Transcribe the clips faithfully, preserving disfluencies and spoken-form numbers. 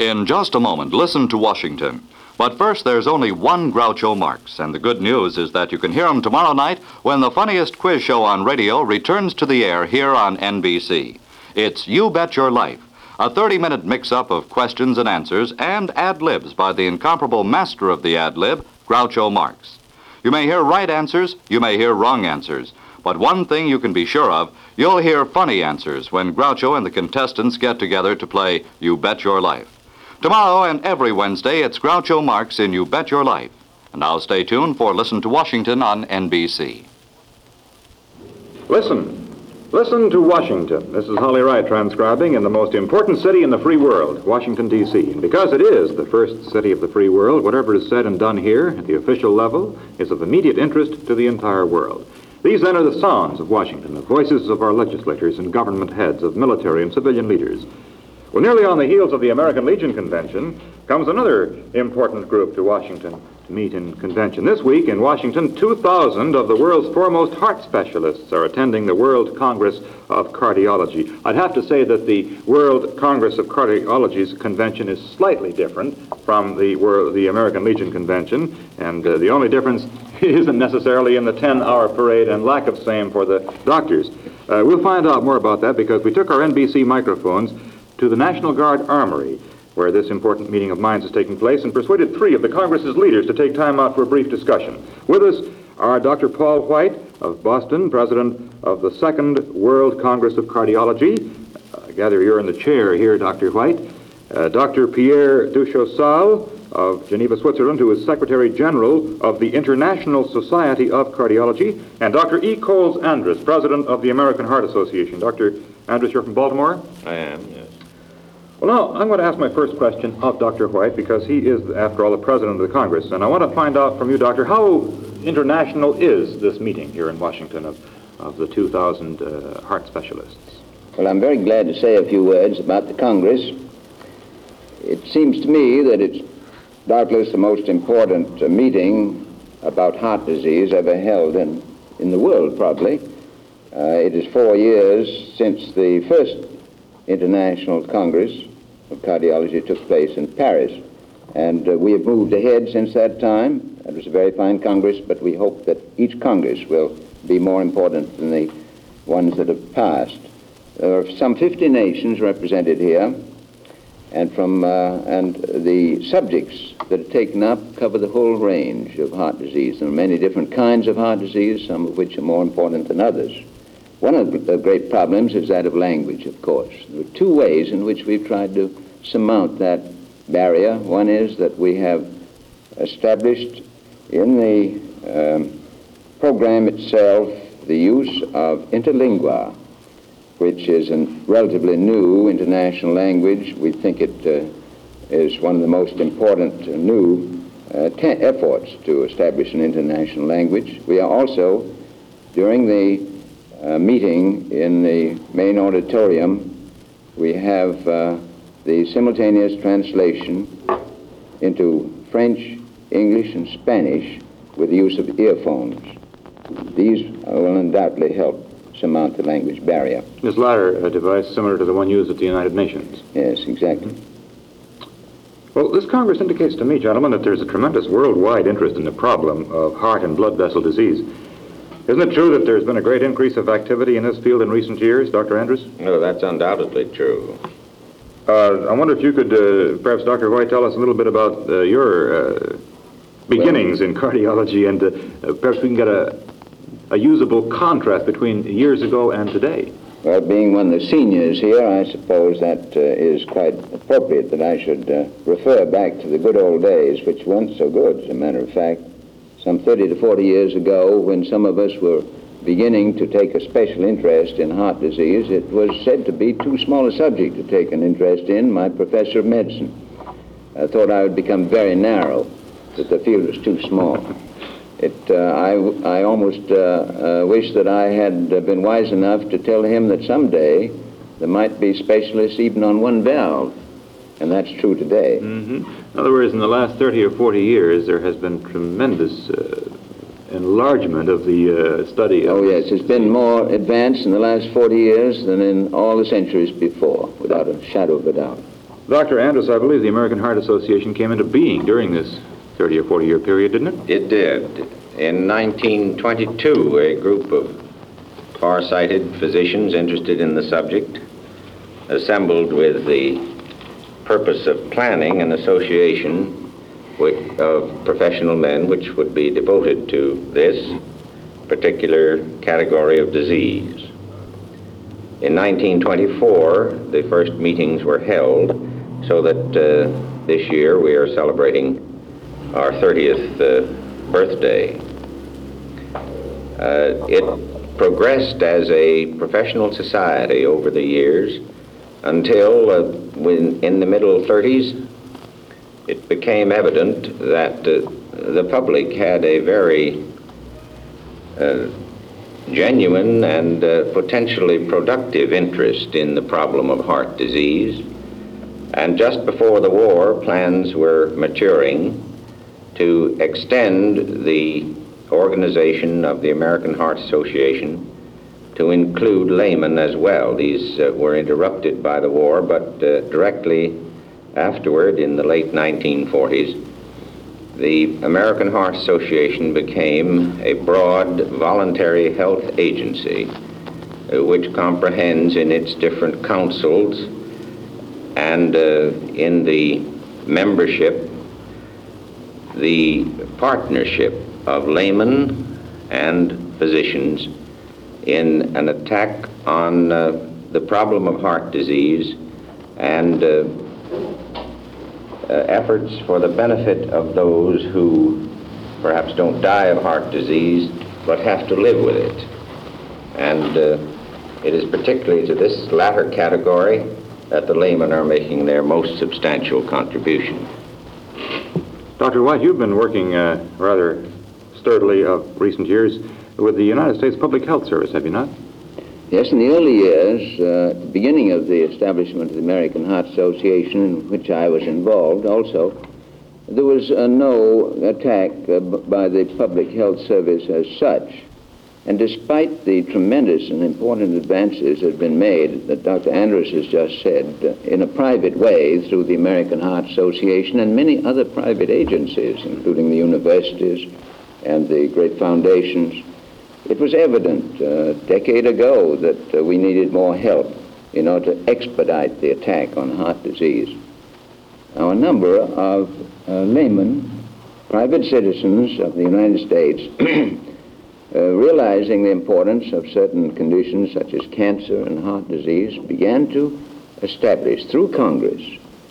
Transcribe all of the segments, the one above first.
In just a moment, listen to Washington. But first, there's only one Groucho Marx, and the good news is that you can hear him tomorrow night when the funniest quiz show on radio returns to the air here on N B C. It's You Bet Your Life, a thirty-minute mix-up of questions and answers and ad-libs by the incomparable master of the ad-lib, Groucho Marx. You may hear right answers, you may hear wrong answers, but one thing you can be sure of, you'll hear funny answers when Groucho and the contestants get together to play You Bet Your Life. Tomorrow and every Wednesday, it's Groucho Marx in You Bet Your Life. And now stay tuned for Listen to Washington on N B C. Listen. Listen to Washington. This is Holly Wright transcribing in the most important city in the free world, Washington, D C And because it is the first city of the free world, whatever is said and done here at the official level is of immediate interest to the entire world. These then are the sounds of Washington, the voices of our legislators and government heads, of military and civilian leaders. Well, nearly on the heels of the American Legion Convention comes another important group to Washington to meet in convention. This week in Washington, two thousand of the world's foremost heart specialists are attending the World Congress of Cardiology. I'd have to say that the World Congress of Cardiology's convention is slightly different from the World, the American Legion Convention, and uh, the only difference isn't necessarily in the ten-hour parade and lack of same for the doctors. Uh, we'll find out more about that because we took our N B C microphones to the National Guard Armory, where this important meeting of minds is taking place, and persuaded three of the Congress's leaders to take time out for a brief discussion. With us are Doctor Paul White of Boston, president of the Second World Congress of Cardiology. I gather you're in the chair here, Doctor White. Uh, Doctor Pierre Duchosal of Geneva, Switzerland, who is Secretary General of the International Society of Cardiology, and Doctor E. Coles Andrus, president of the American Heart Association. Doctor Andrus, you're from Baltimore? I am, yes. Well, now, I'm going to ask my first question of Doctor White because he is, after all, the president of the Congress. And I want to find out from you, Doctor, how international is this meeting here in Washington of, of the two thousand uh, heart specialists? Well, I'm very glad to say a few words about the Congress. It seems to me that it's doubtless the most important uh, meeting about heart disease ever held in, in the world, probably. Uh, it is four years since the first International Congress of Cardiology took place in Paris, and uh, we have moved ahead since that time. It was a very fine Congress, but we hope that each Congress will be more important than the ones that have passed. There are some fifty nations represented here, and from uh, and the subjects that are taken up cover the whole range of heart disease. There are many different kinds of heart disease, some of which are more important than others. One of the great problems is that of language, of course. There are two ways in which we've tried to surmount that barrier. One is that we have established in the um, program itself the use of interlingua, which is a relatively new international language. We think it uh, is one of the most important uh, new uh, te- efforts to establish an international language. We are also, during the Uh, meeting in the main auditorium, we have uh, the simultaneous translation into French, English, and Spanish with the use of earphones. These will undoubtedly help surmount the language barrier. This latter uh, device similar to the one used at the United Nations. Yes, exactly. Well, this Congress indicates to me, gentlemen, that there's a tremendous worldwide interest in the problem of heart and blood vessel disease. Isn't it true that there's been a great increase of activity in this field in recent years, Doctor Andrus? No, that's undoubtedly true. Uh, I wonder if you could, uh, perhaps, Doctor White, tell us a little bit about uh, your uh, beginnings well, in cardiology, and uh, uh, perhaps we can get a, a usable contrast between years ago and today. Well, being one of the seniors here, I suppose that uh, is quite appropriate that I should uh, refer back to the good old days, which weren't so good, as a matter of fact. Some thirty to forty years ago, when some of us were beginning to take a special interest in heart disease, it was said to be too small a subject to take an interest in. My professor of medicine I thought I would become very narrow, that the field was too small. It, uh, I, I almost uh, uh, wish that I had been wise enough to tell him that someday there might be specialists even on one valve, and that's true today. Mm-hmm. In other words, in the last thirty or forty years, there has been tremendous uh, enlargement of the uh, study of... Oh, yes, it's been more advanced in the last forty years than in all the centuries before, without a shadow of a doubt. Doctor Andrus, I believe the American Heart Association came into being during this thirty or forty year period, didn't it? It did. In nineteen twenty-two, a group of far-sighted physicians interested in the subject assembled with the purpose of planning an association with, of professional men which would be devoted to this particular category of disease. In nineteen twenty-four, the first meetings were held, so that uh, this year we are celebrating our thirtieth uh, birthday. Uh, it progressed as a professional society over the years until uh, when, in the middle thirties, it became evident that uh, the public had a very uh, genuine and uh, potentially productive interest in the problem of heart disease. And just before the war, plans were maturing to extend the organization of the American Heart Association to include laymen as well. These uh, were interrupted by the war, but uh, directly afterward, in the late nineteen forties, the American Heart Association became a broad voluntary health agency uh, which comprehends in its different councils and uh, in the membership the partnership of laymen and physicians in an attack on uh, the problem of heart disease and uh, uh, efforts for the benefit of those who perhaps don't die of heart disease but have to live with it. And uh, it is particularly to this latter category that the laymen are making their most substantial contribution. Doctor White, you've been working uh, rather sturdily of recent years with the United States Public Health Service, have you not? Yes, in the early years, uh, at the beginning of the establishment of the American Heart Association, in which I was involved also, there was uh, no attack uh, b- by the Public Health Service as such. And despite the tremendous and important advances that have been made, that Doctor Andrus has just said, uh, in a private way through the American Heart Association and many other private agencies, including the universities and the great foundations, it was evident uh, a decade ago that uh, we needed more help in order to expedite the attack on heart disease. Now, a number of uh, laymen, private citizens of the United States, Uh, realizing the importance of certain conditions such as cancer and heart disease, began to establish through Congress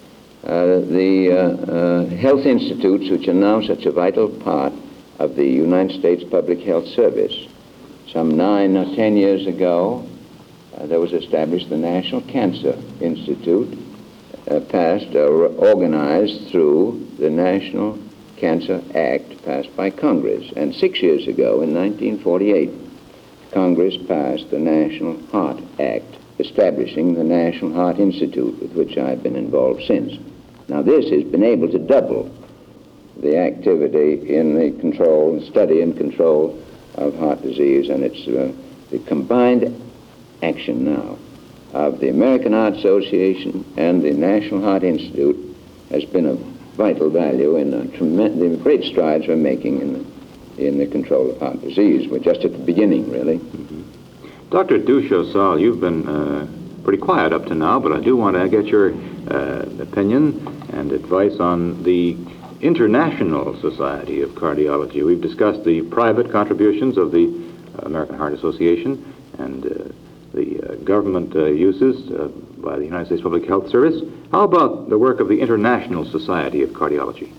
uh, the uh, uh, health institutes which are now such a vital part of the United States Public Health Service. Some nine or ten years ago, uh, there was established the National Cancer Institute, uh, passed or organized through the National Cancer Act passed by Congress. And six years ago, in nineteen forty-eight, Congress passed the National Heart Act, establishing the National Heart Institute, with which I've been involved since. Now, this has been able to double the activity in the control, study and control of heart disease, and it's uh, the combined action now of the American Heart Association and the National Heart Institute has been a vital value in the tremendous great strides we're making in the, in the control of heart disease. We're just at the beginning, really. Mm-hmm. Doctor Duchosal, you've been uh, pretty quiet up to now, but I do want to get your uh, opinion and advice on the International Society of Cardiology. We've discussed the private contributions of the American Heart Association and uh, the uh, government uh, uses uh, by the United States Public Health Service. How about the work of the International Society of Cardiology?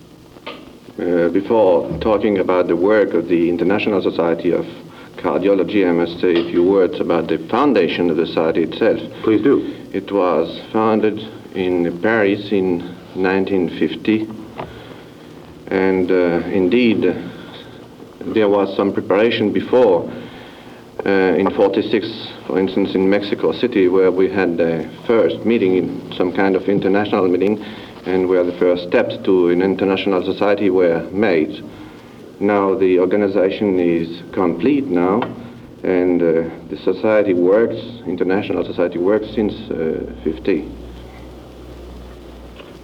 Uh, before talking about the work of the International Society of Cardiology, I must say a few words about the foundation of the society itself. Please do. It was founded in Paris in nineteen fifty, and uh, indeed uh, there was some preparation before. Uh, in forty-six, for instance, in Mexico City, where we had the first meeting, in some kind of international meeting, and where the first steps to an international society were made. Now the organization is complete now, and uh, the society works, international society works since uh, fifty.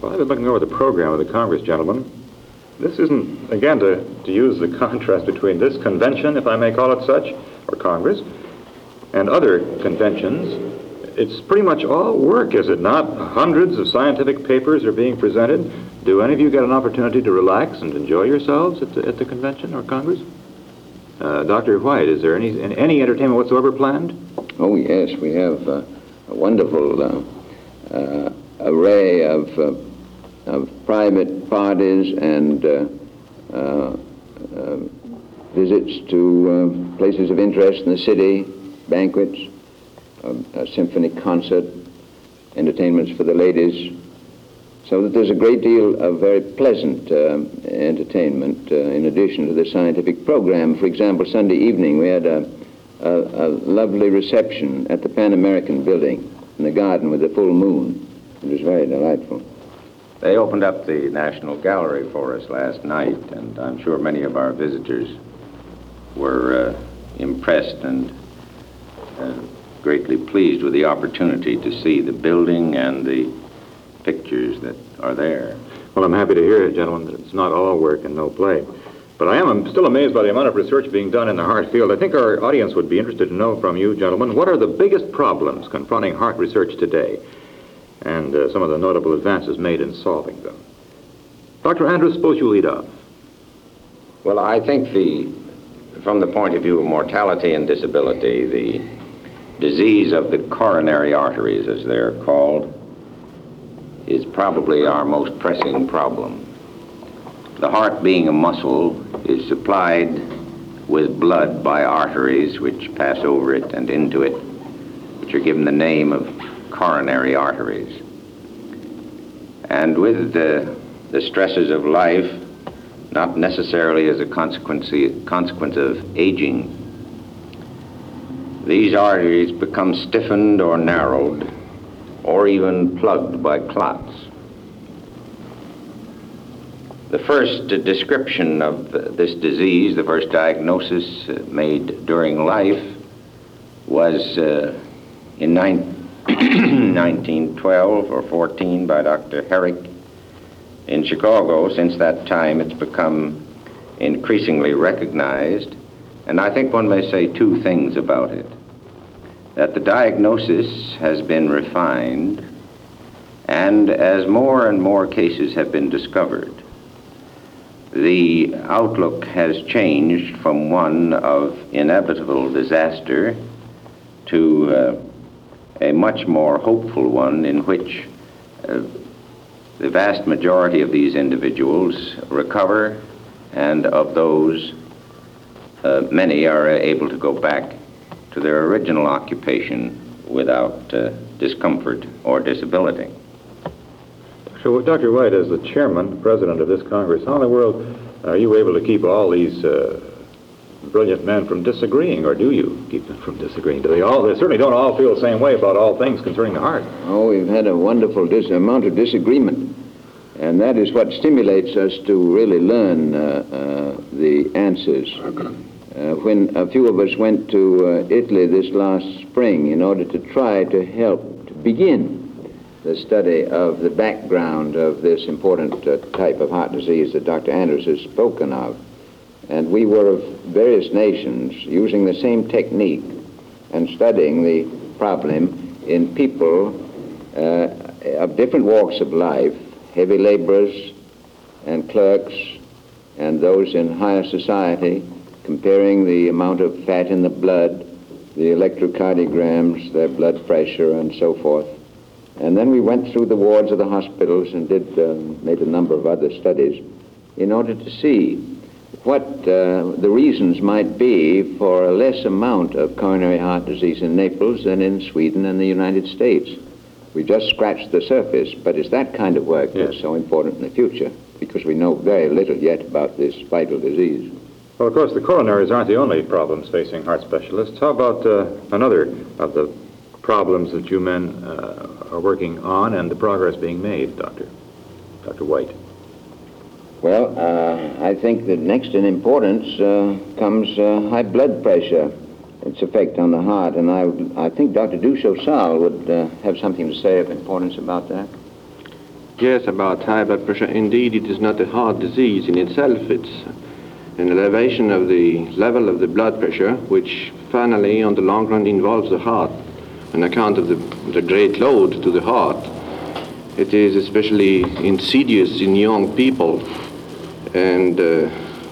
Well, I've been looking over the program of the Congress, gentlemen. This isn't, again, to, to use the contrast between this convention, if I may call it such, or Congress, and other conventions. It's pretty much all work, is it not? Hundreds of scientific papers are being presented. Do any of you get an opportunity to relax and enjoy yourselves at the, at the convention or Congress? Uh, Doctor White, is there any any entertainment whatsoever planned? Oh, yes, we have uh, a wonderful uh, uh, array of, uh, of private parties and uh, uh, uh, visits to uh, places of interest in the city, banquets, um, a symphony concert, entertainments for the ladies, so that there's a great deal of very pleasant uh, entertainment uh, in addition to the scientific program. For example, Sunday evening we had a, a, a lovely reception at the Pan American Building in the garden with the full moon. It was very delightful. They opened up the National Gallery for us last night, and I'm sure many of our visitors were uh, impressed and uh, greatly pleased with the opportunity to see the building and the pictures that are there. Well, I'm happy to hear it, gentlemen, that it's not all work and no play. But I am I'm still amazed by the amount of research being done in the heart field. I think our audience would be interested to know from you, gentlemen, what are the biggest problems confronting heart research today, and uh, some of the notable advances made in solving them. Doctor Andrews, suppose you lead off. Well, I think the, from the point of view of mortality and disability, the disease of the coronary arteries, as they're called, is probably our most pressing problem. The heart, being a muscle, is supplied with blood by arteries which pass over it and into it, which are given the name of coronary arteries. And with the, the stresses of life, not necessarily as a consequence, consequence of aging, these arteries become stiffened or narrowed, or even plugged by clots. The first uh, description of uh, this disease, the first diagnosis uh, made during life, was uh, in nineteen twelve or fourteen by Doctor Herrick in Chicago. Since that time, it's become increasingly recognized, and I think one may say two things about it. That the diagnosis has been refined, and as more and more cases have been discovered, the outlook has changed from one of inevitable disaster to uh, a much more hopeful one in which uh, the vast majority of these individuals recover, and of those, uh, many are able to go back to their original occupation without uh, discomfort or disability. So, Doctor White, as the chairman, president of this Congress, how in the world are you able to keep all these uh, brilliant men from disagreeing, or do you keep them from disagreeing? Do they all? They certainly don't all feel the same way about all things concerning the heart. Oh, we've had a wonderful dis- amount of disagreement, and that is what stimulates us to really learn uh, uh, the answers. Uh, when a few of us went to uh, Italy this last spring in order to try to help to begin the study of the background of this important uh, type of heart disease that Doctor Andrews has spoken of. And we were of various nations using the same technique and studying the problem in people uh, of different walks of life, heavy laborers and clerks and those in higher society, comparing the amount of fat in the blood, the electrocardiograms, their blood pressure, and so forth. And then we went through the wards of the hospitals and did uh, made a number of other studies in order to see what uh, the reasons might be for a less amount of coronary heart disease in Naples than in Sweden and the United States. We just scratched the surface, but it's that kind of work yes. that's so important in the future, because we know very little yet about this vital disease. Well, of course, the coronaries aren't the only problems facing heart specialists. How about uh, another of the problems that you men uh, are working on and the progress being made, Doctor Doctor White? Well, uh, I think that next in importance uh, comes uh, high blood pressure, its effect on the heart, and I, I think Doctor Duchosal would uh, have something to say of importance about that. Yes, about high blood pressure. Indeed, it is not a heart disease in itself. It's an elevation of the level of the blood pressure, which finally, on the long run, involves the heart on account of the, the great load to the heart. It is especially insidious in young people, and uh,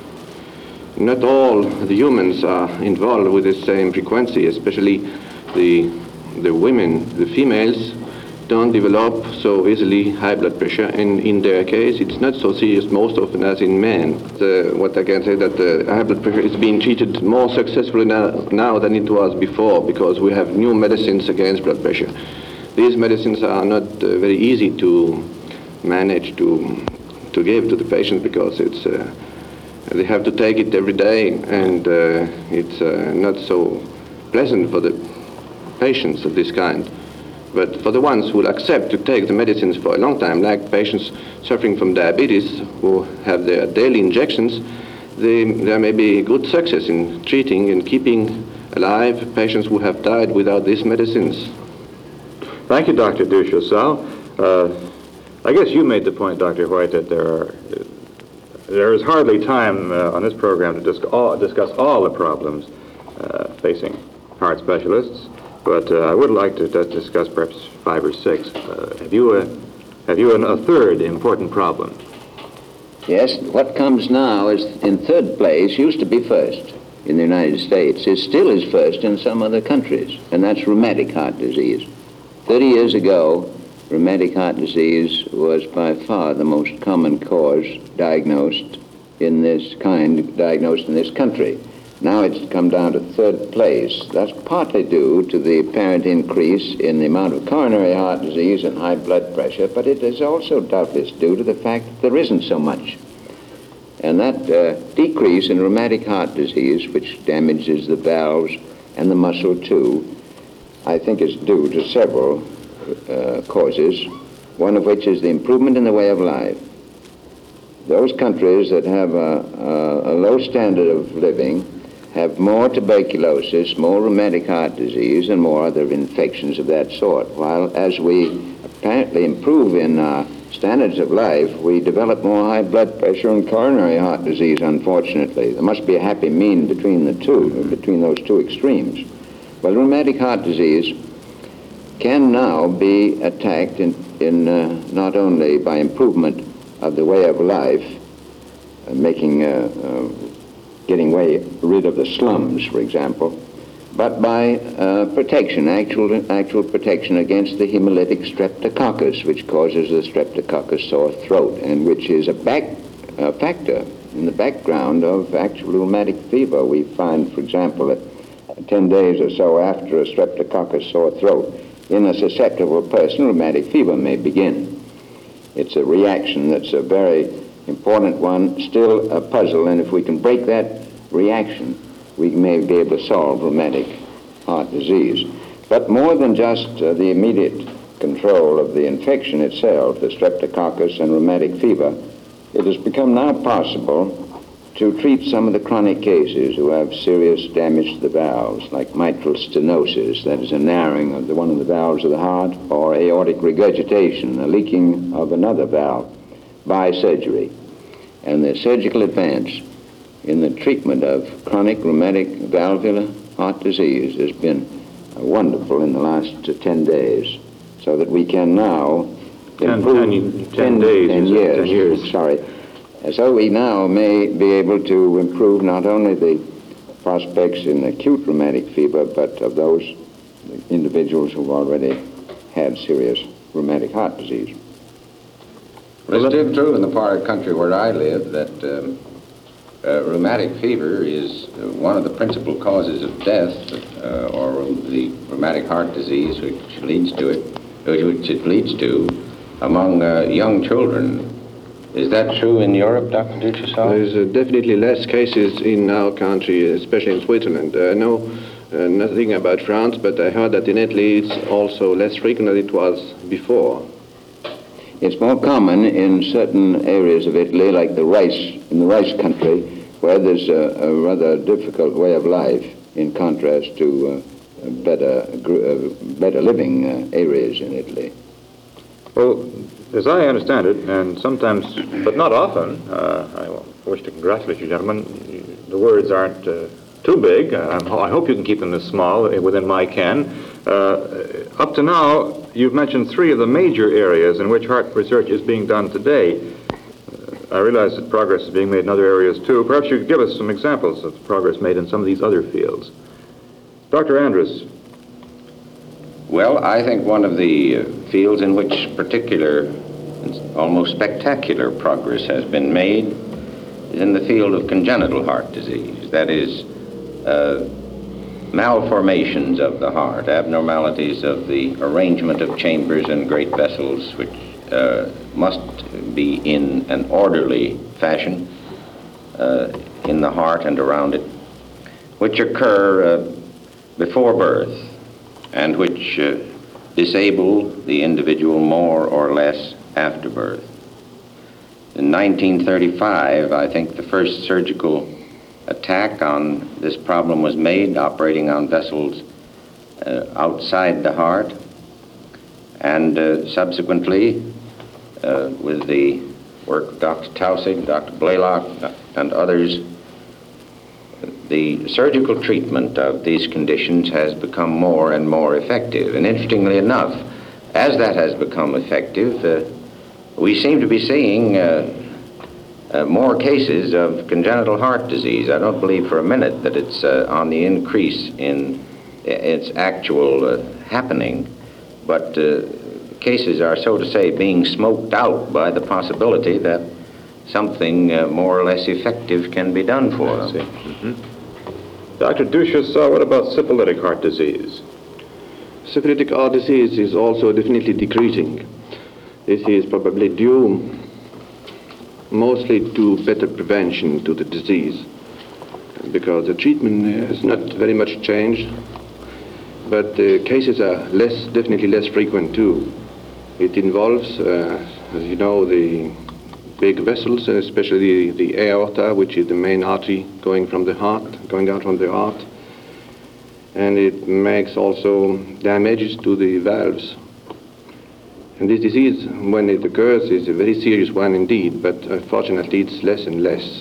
not all the humans are involved with the same frequency, especially the, the women, the females, don't develop so easily high blood pressure, and in their case it's not so serious most often as in men. The, what I can say that the high blood pressure is being treated more successfully now, now than it was before, because we have new medicines against blood pressure. These medicines are not uh, very easy to manage to to give to the patient, because it's uh, they have to take it every day, and uh, it's uh, not so pleasant for the patients of this kind. But for the ones who will accept to take the medicines for a long time, like patients suffering from diabetes who have their daily injections, they, there may be good success in treating and keeping alive patients who have died without these medicines. Thank you, Doctor Duchossois. Uh, I guess you made the point, Doctor White, that there are there is hardly time uh, on this program to discuss all, discuss all the problems uh, facing heart specialists. But uh, I would like to just discuss perhaps five or six. Uh, have you, a, have you an, a third important problem? Yes, what comes now is in third place, used to be first in the United States. It still is first in some other countries, and that's rheumatic heart disease. Thirty years ago, rheumatic heart disease was by far the most common cause diagnosed in this kind, diagnosed in this country. Now it's come down to third place. That's partly due to the apparent increase in the amount of coronary heart disease and high blood pressure, but it is also doubtless due to the fact that there isn't so much. And that uh, decrease in rheumatic heart disease, which damages the valves and the muscle too, I think is due to several uh, causes, one of which is the improvement in the way of life. Those countries that have a, a, a low standard of living have more tuberculosis, more rheumatic heart disease, and more other infections of that sort. While as we apparently improve in our standards of life, we develop more high blood pressure and coronary heart disease, unfortunately. There must be a happy mean between the two, between those two extremes. Well, rheumatic heart disease can now be attacked in, in uh, not only by improvement of the way of life, uh, making uh, uh, getting way rid of the slums, for example, but by uh, protection, actual, actual protection against the hemolytic streptococcus, which causes the streptococcus sore throat, and which is a back uh, factor in the background of actual rheumatic fever. We find, for example, that ten days or so after a streptococcus sore throat, in a susceptible person, rheumatic fever may begin. It's a reaction that's a very important one, still a puzzle, and if we can break that reaction, we may be able to solve rheumatic heart disease. But more than just uh, the immediate control of the infection itself, the streptococcus and rheumatic fever, it has become now possible to treat some of the chronic cases who have serious damage to the valves, like mitral stenosis, that is a narrowing of the, one of the valves of the heart, or aortic regurgitation, a leaking of another valve, by surgery. And the surgical advance in the treatment of chronic rheumatic valvular heart disease has been uh, wonderful in the last uh, ten days, so that we can now improve ten, ten, ten days, ten years, ten years. Sorry. Uh, so we now may be able to improve not only the prospects in acute rheumatic fever, but of those individuals who've already had serious rheumatic heart disease. Well, it's still true in the part of the country where I live that um, uh, rheumatic fever is uh, one of the principal causes of death, uh, or the rheumatic heart disease which leads to it, which it leads to among uh, young children. Is that true in Europe, Doctor Duchossois? There's uh, definitely less cases in our country, especially in Switzerland. I know uh, nothing about France, but I heard that in Italy it's also less frequent than it was before. It's more common in certain areas of Italy, like the rice, in the rice country, where there's a, a rather difficult way of life, in contrast to uh, better, uh, better living uh, areas in Italy. Well, as I understand it, and sometimes, but not often, uh, I wish to congratulate you, gentlemen. The words aren't uh, too big. I'm, I hope you can keep them this small within my ken. Uh, up to now, you've mentioned three of the major areas in which heart research is being done today. Uh, I realize that progress is being made in other areas too. Perhaps you could give us some examples of progress made in some of these other fields. Doctor Andrus. Well, I think one of the uh, fields in which particular, almost spectacular progress has been made is in the field of congenital heart disease. That is, uh, malformations of the heart, abnormalities of the arrangement of chambers and great vessels, which uh, must be in an orderly fashion uh, in the heart and around it, which occur uh, before birth and which uh, disable the individual more or less after birth. In nineteen thirty-five, I think the first surgical attack on this problem was made, operating on vessels uh, outside the heart, and uh, subsequently, uh, with the work of Doctor Tausig, Doctor Blaylock, and others, the surgical treatment of these conditions has become more and more effective. And interestingly enough, as that has become effective, uh, we seem to be seeing uh, uh, more cases of congenital heart disease. I don't believe for a minute that it's uh, on the increase in its actual uh, happening, but uh, cases are, so to say, being smoked out by the possibility that something uh, more or less effective can be done for them. Mm-hmm. Doctor Duchess, uh, what about syphilitic heart disease? Syphilitic heart disease is also definitely decreasing. This is probably due mostly to better prevention to the disease, because the treatment has not very much changed, but the cases are less, definitely less frequent too. It involves, uh, as you know, the big vessels, especially the aorta, which is the main artery going from the heart, going out from the heart. And it makes also damages to the valves. And this disease, when it occurs, is a very serious one indeed, but unfortunately it's less and less.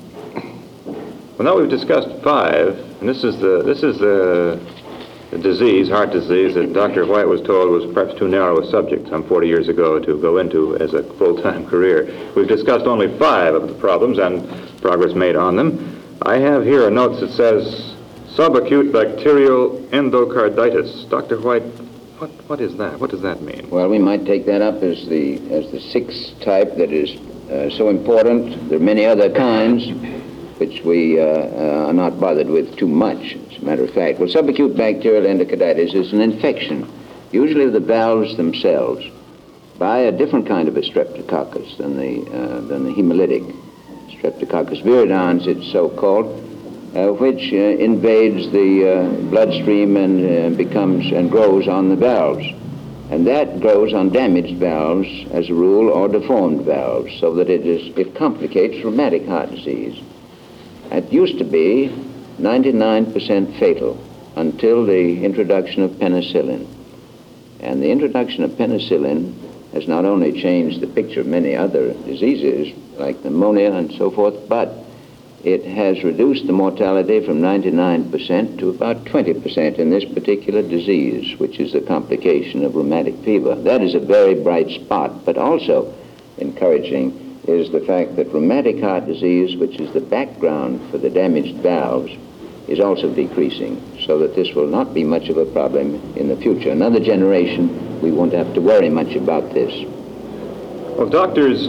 Well, now we've discussed five, and this is the this is the, the disease, heart disease, that Doctor White was told was perhaps too narrow a subject some forty years ago to go into as a full-time career. We've discussed only five of the problems and progress made on them. I have here a note that says subacute bacterial endocarditis. Doctor White, what what is that? What does that mean? Well, we might take that up as the as the sixth type that is uh, so important. There are many other kinds which we uh, uh, are not bothered with too much, as a matter of fact. Well, subacute bacterial endocarditis is an infection, usually of the valves themselves, by a different kind of a streptococcus than the, uh, than the hemolytic. Streptococcus viridans, it's so-called, uh, which uh, invades the uh, bloodstream and uh, becomes and grows on the valves. And that grows on damaged valves, as a rule, or deformed valves, so that it, is, it complicates rheumatic heart disease. It used to be ninety-nine percent fatal until the introduction of penicillin. And the introduction of penicillin has not only changed the picture of many other diseases, like pneumonia and so forth, but it has reduced the mortality from ninety-nine percent to about twenty percent in this particular disease, which is the complication of rheumatic fever. That is a very bright spot, but also encouraging is the fact that rheumatic heart disease, which is the background for the damaged valves, is also decreasing, so that this will not be much of a problem in the future. Another generation, we won't have to worry much about this. Well, doctors,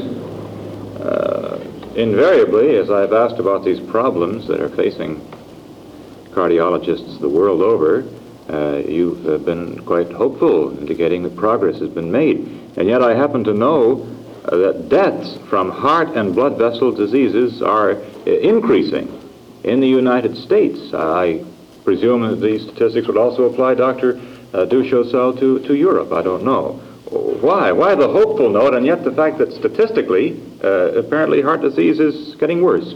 uh, invariably, as I've asked about these problems that are facing cardiologists the world over, uh, you've uh, been quite hopeful indicating that progress has been made. And yet I happen to know uh, that deaths from heart and blood vessel diseases are uh, increasing in the United States. Uh, I presume that these statistics would also apply, Doctor uh, Duchosel, to, to Europe. I don't know. Why? Why the hopeful note, and yet the fact that statistically, uh, apparently heart disease is getting worse?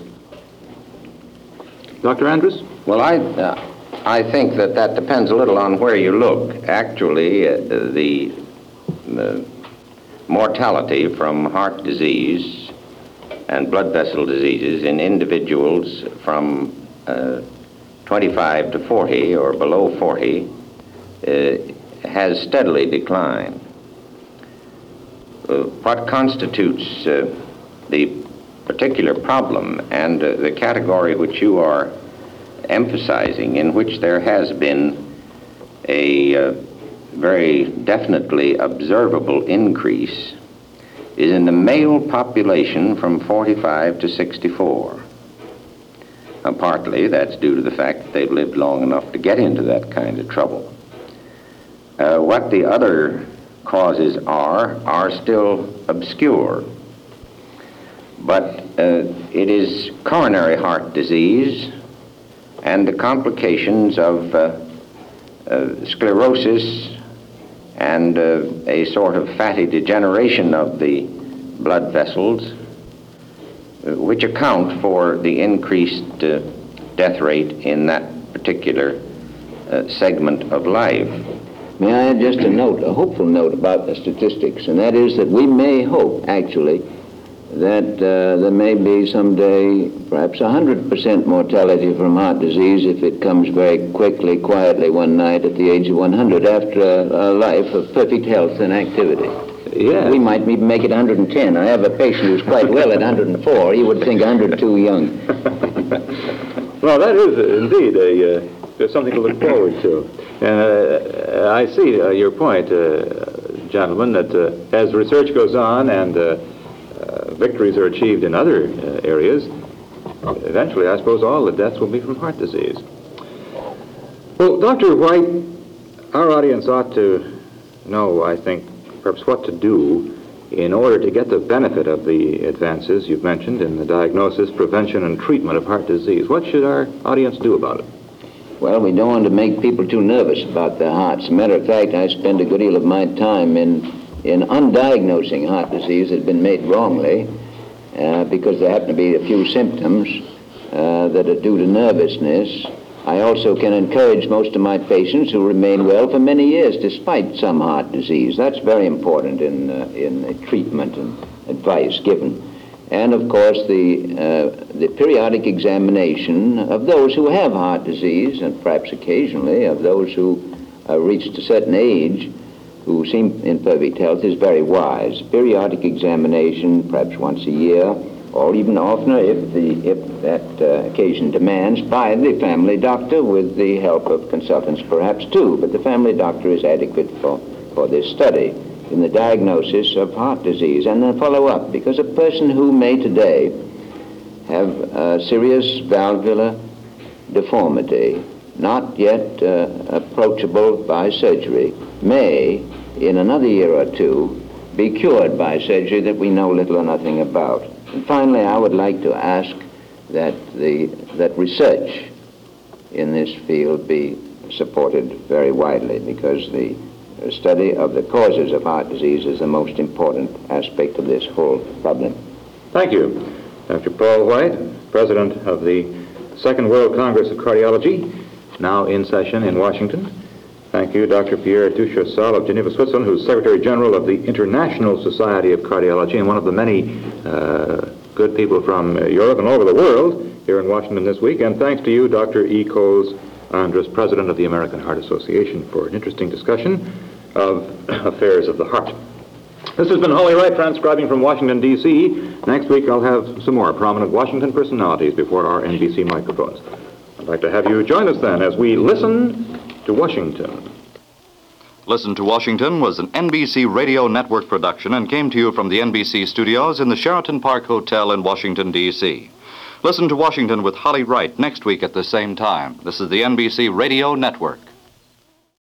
Doctor Andrus? Well, I, uh, I think that that depends a little on where you look. Actually, uh, the, the mortality from heart disease and blood vessel diseases in individuals from uh, twenty-five to forty or below forty uh, has steadily declined. Uh, what constitutes uh, the particular problem and uh, the category which you are emphasizing, in which there has been a uh, very definitely observable increase, is in the male population from forty-five to sixty-four. Now, partly that's due to the fact that they've lived long enough to get into that kind of trouble. Uh, what the other causes are, are still obscure. But uh, it is coronary heart disease and the complications of uh, uh, sclerosis and uh, a sort of fatty degeneration of the blood vessels, uh, which account for the increased uh, death rate in that particular uh, segment of life. May I add just a note, a hopeful note about the statistics, and that is that we may hope, actually, that uh, there may be someday perhaps one hundred percent mortality from heart disease if it comes very quickly, quietly one night at the age of one hundred after a, a life of perfect health and activity. Yeah. We might even make it one hundred ten. I have a patient who's quite well at one hundred four. He would think one hundred too young. Well, that is uh, indeed a, uh, something to look forward to. Uh, I see uh, your point, uh, gentlemen, that uh, as research goes on and uh, uh, victories are achieved in other uh, areas, eventually, I suppose, all the deaths will be from heart disease. Well, Doctor White, our audience ought to know, I think, perhaps what to do in order to get the benefit of the advances you've mentioned in the diagnosis, prevention, and treatment of heart disease. What should our audience do about it? Well, we don't want to make people too nervous about their hearts. As a matter of fact, I spend a good deal of my time in, in undiagnosing heart disease that has been made wrongly uh, because there happen to be a few symptoms uh, that are due to nervousness. I also can encourage most of my patients who remain well for many years despite some heart disease. That's very important in, uh, in the treatment and advice given. And, of course, the, uh, the periodic examination of those who have heart disease, and perhaps occasionally of those who uh, reached a certain age, who seem in perfect health, is very wise. Periodic examination, perhaps once a year, or even oftener if, the, if that uh, occasion demands, by the family doctor with the help of consultants perhaps too. But the family doctor is adequate for, for this study in the diagnosis of heart disease and then follow up, because a person who may today have a serious valvular deformity, not yet uh, approachable by surgery, may, in another year or two, be cured by surgery that we know little or nothing about. And finally, I would like to ask that the that research in this field be supported very widely, because the study of the causes of heart disease is the most important aspect of this whole problem. Thank you. Doctor Paul White, President of the Second World Congress of Cardiology, now in session in Washington. Thank you, Doctor Pierre Tuchel of Geneva, Switzerland, who's Secretary General of the International Society of Cardiology and one of the many uh, good people from uh, Europe and all over the world here in Washington this week. And thanks to you, Doctor E. Coles Andrus, President of the American Heart Association, for an interesting discussion of affairs of the heart. This has been Holly Wright transcribing from Washington, D C Next week I'll have some more prominent Washington personalities before our N B C microphones. I'd like to have you join us then as we listen to Washington. Listen to Washington was an N B C Radio Network production and came to you from the N B C studios in the Sheraton Park Hotel in Washington, D C Listen to Washington with Holly Wright next week at the same time. This is the N B C Radio Network.